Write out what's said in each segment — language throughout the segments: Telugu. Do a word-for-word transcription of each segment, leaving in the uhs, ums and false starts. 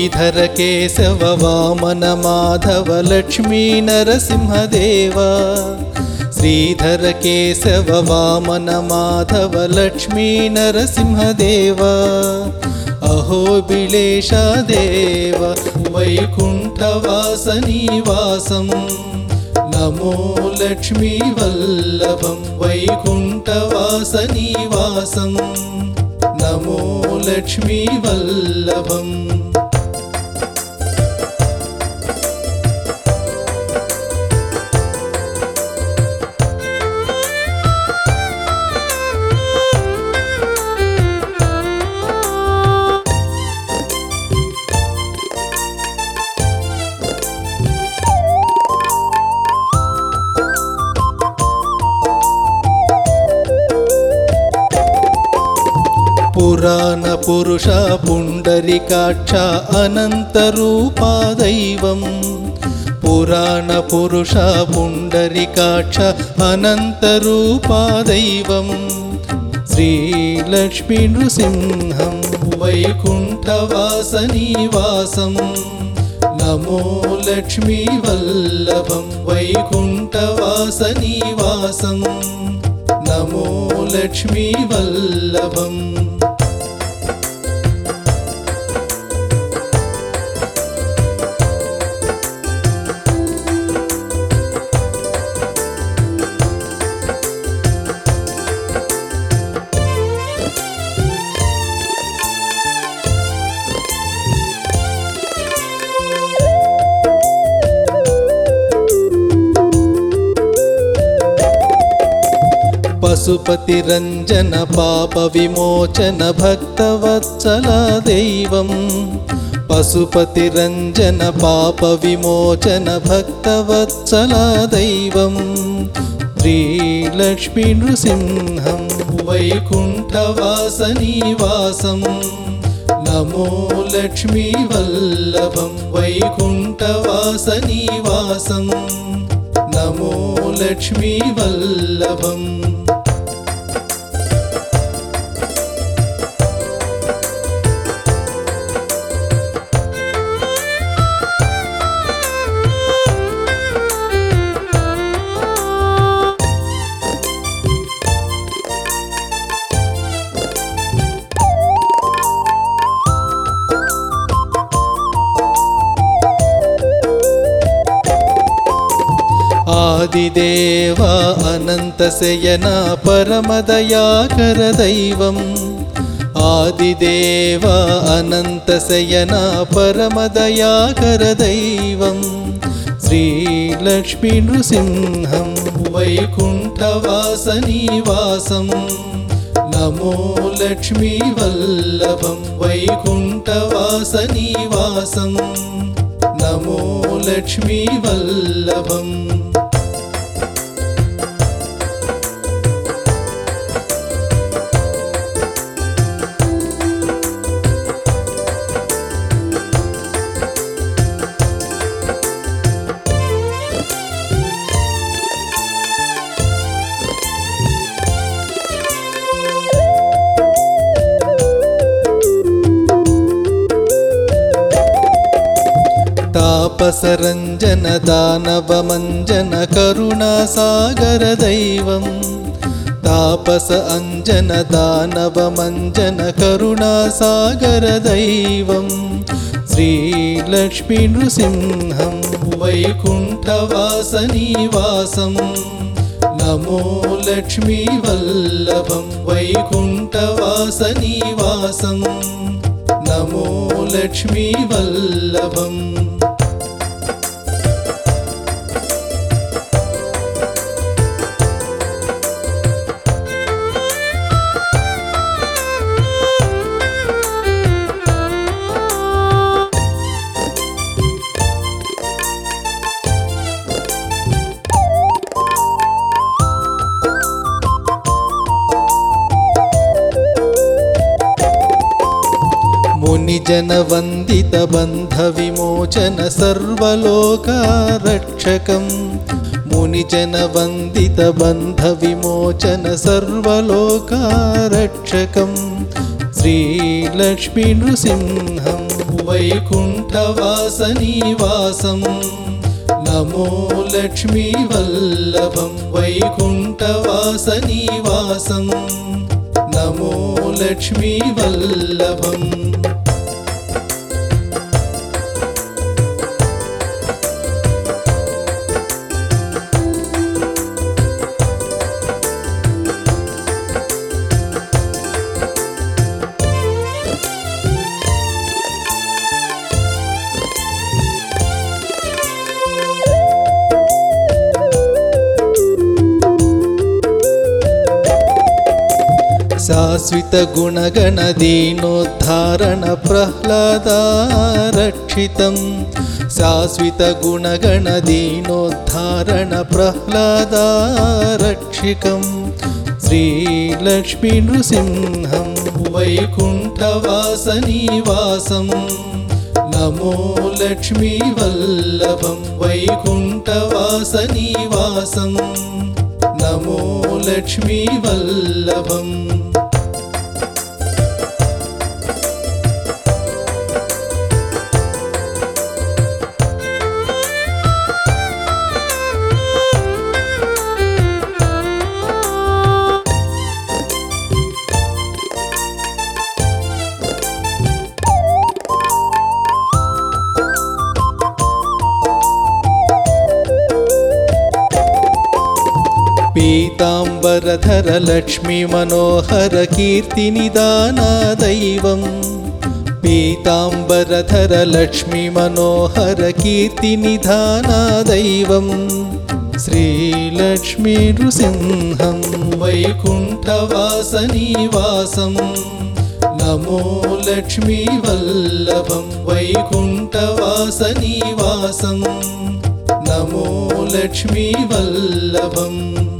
శ్రీధర కేశవ వామన మాధవ లక్ష్మీ నరసింహదేవ శ్రీధర కేశవ వామన మాధవ లక్ష్మీ నరసింహదేవ అహోబిళేశ దేవ వైకుంఠవాస నివాసం నమో లక్ష్మీ వల్లభం వైకుంఠవాస నివాసం నమో లక్ష్మీ వల్లభం పురాణ పురుష పుండరీకాక్ష అనంత రూపా దైవం పురాణ పురుష పుండరీకాక్ష అనంత రూపా దైవం శ్రీలక్ష్మీ నృసింహం వైకుంఠవాస నివాసం నమో లక్ష్మీ వల్లభం వైకుంఠవాస నివాసం నమో లక్ష్మీ వల్లభం పశుపతి రంజన పాప విమోచన భక్తవత్సల దైవం పశుపతి రంజన పాప విమోచన భక్తవత్సల దైవం శ్రీలక్ష్మీ నృసింహం వైకుంఠవాస నివాసం నమో లక్ష్మీ వల్లభం వైకుంఠవాస నివాసం నమో లక్ష్మీ వల్లభం ఆదిదేవ అనంత శయన పరమదయాకర దైవం ఆదిదేవ అనంత శయన పరమదయాకర దైవం శ్రీలక్ష్మీ నృసింహం వైకుంఠవాస నివాసం నమో లక్ష్మీ వల్లభం వైకుంఠవాస నివాసం నమో లక్ష్మీ వల్లభం తాపసరంజన దానవమంజన కరుణాసాగర దైవం తాపస అంజన దానవమంజన కరుణాసాగర దైవం శ్రీలక్ష్మీ నృసింహం వైకుంఠవాస నివాసం నమో లక్ష్మీ వల్లభం వైకుంఠవాస నివాసం నమో లక్ష్మీ వల్లభం మునిజన వందిత బంధ విమోచన సర్వలోకరక్షకం మునిజన వందిత బంధ విమోచన సర్వలోకరక్షకం శ్రీలక్ష్మీ నృసింహం వైకుంఠవాసనివాసం నమో లక్ష్మీ వల్లభం వైకుంఠవాసనివాసం నమో లక్ష్మీ వల్లభం శాశ్వత గుణగణ దీనోద్ధారణ ప్రహ్లాదారక్షితం శాశ్వత గుణగణ దీనోద్ధారణ ప్రహ్లాదారక్షికం శ్రీలక్ష్మీ నృసింహం వైకుంఠవాసనివాసం నమో లక్ష్మీ వల్లభం వైకుంఠవాసనివాసం నమో లక్ష్మీ వల్లభం పీతాంబరధర లక్ష్మీ మనోహర కీర్తి నిదాన దైవం పీతాంబరధర లక్ష్మీ మనోహర కీర్తి నిదాన దైవం శ్రీలక్ష్మీ నృసింహం వైకుంఠవాసనివాసం నమో లక్ష్మీ వల్లభం వైకుంఠవాసనివాసం నమో లక్ష్మీ వల్లభం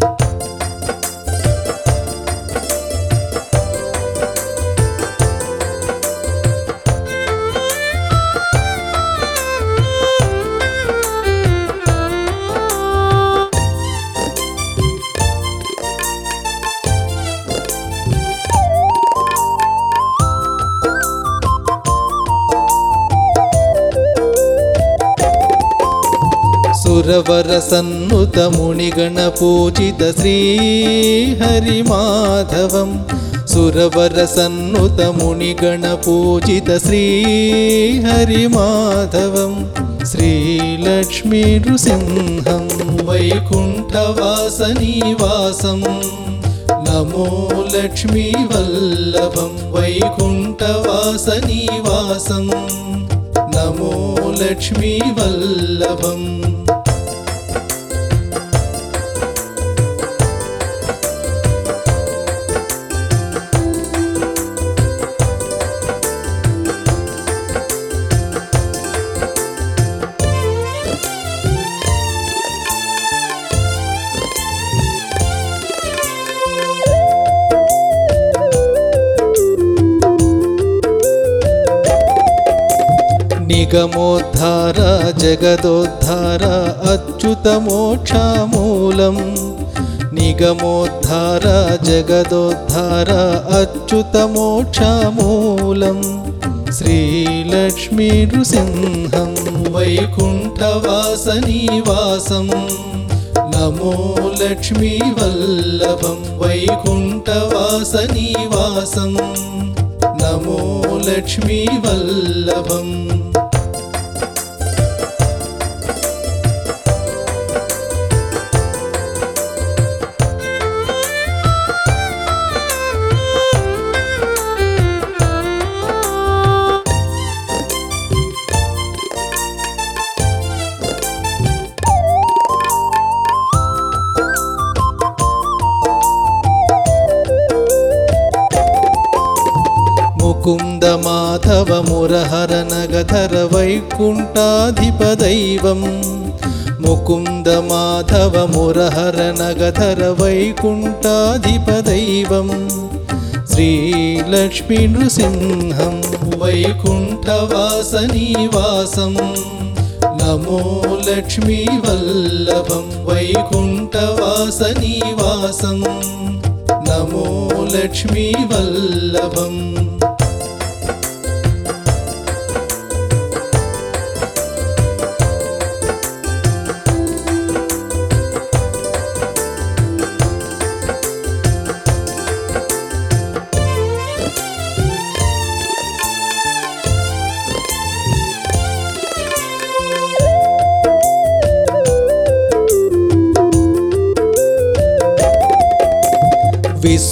సురవర సన్నుత మునిగణ పూజిత శ్రీహరిమాధవం సురవర సన్నుత మునిగణ పూజిత శ్రీహరిమాధవం శ్రీలక్ష్మీ నృసింహం వైకుంఠవాసనివాసం నమో లక్ష్మీ వల్లభం వైకుంఠవాసనివాసం నమో లక్ష్మీ వల్లభం నిగమోద్ధార జగదోద్ధార అచ్యుత మోక్షమూలం నిగమోద్ధార జగదోద్ధార అచ్యుత మోక్షమూలం శ్రీలక్ష్మీ నృసింహం వైకుంఠవాసనివాసం నమో లక్ష్మీ వల్లభం వైకుంఠవాసనివాసం నమో లక్ష్మీ వల్లభం ముకుంద మాధవ మురహర నగధర వైకుంఠాధిపదైవం ముకుంద మాధవ మురహర నగధర వైకుంఠాధిపదైవం శ్రీలక్ష్మీ నృసింహం వైకుంఠవాసనివాసం నమో లక్ష్మీ వల్లభం వైకుంఠవాసనివాసం నమో లక్ష్మీ వల్లభం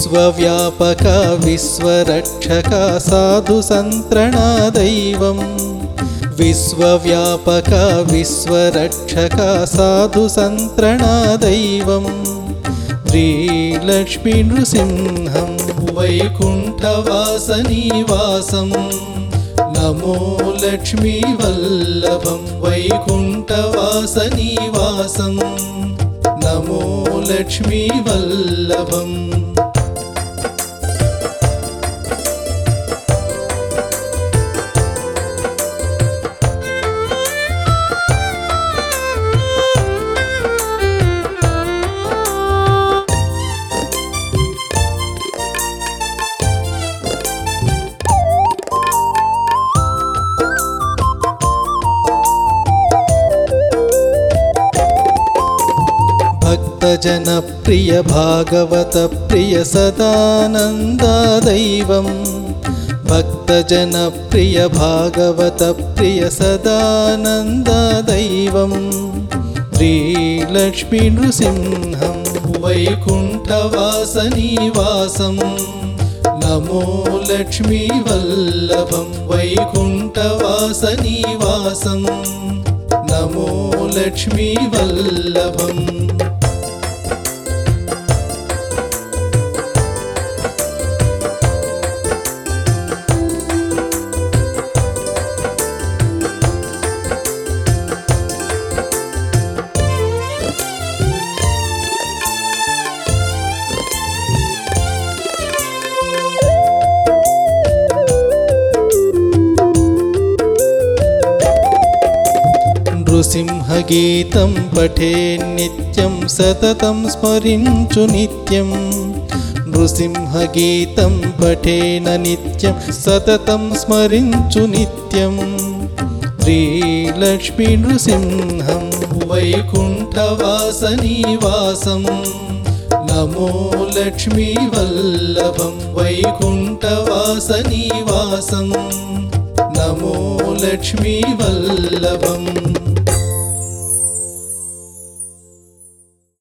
విశ్వవ్యాపక విశ్వరక్షక సాధు సంత్రణా దైవం విశ్వవ్యాపక విశ్వరక్షక సాధు సంత్రణా దైవం శ్రీలక్ష్మీ నృసింహం వైకుంఠవాసనివాసం నమో లక్ష్మీ వల్లభం వైకుంఠవాసనివాసం నమో లక్ష్మీ వల్లభం భక్తజన ప్రియ భాగవత ప్రియ సదానంద దైవం భక్తజన ప్రియ భాగవత ప్రియ సదానంద దైవం శ్రీలక్ష్మీ నృసింహం వైకుంఠవాసనివాసం నమో లక్ష్మీ వల్లభం వైకుంఠవాసనివాసం నమో లక్ష్మీ వల్లభం నృసింహగీతం పఠే నిత్యం సతతం స్మరించు నిత్యం నృసింహగీతం పఠేన నిత్యం సతతం స్మరించు నిత్యం శ్రీలక్ష్మీ నృసింహం వైకుంఠవాసనివాసం నమో లక్ష్మీ వల్లభం వైకుంఠవాసనివాసం నమో లక్ష్మీ వల్లభం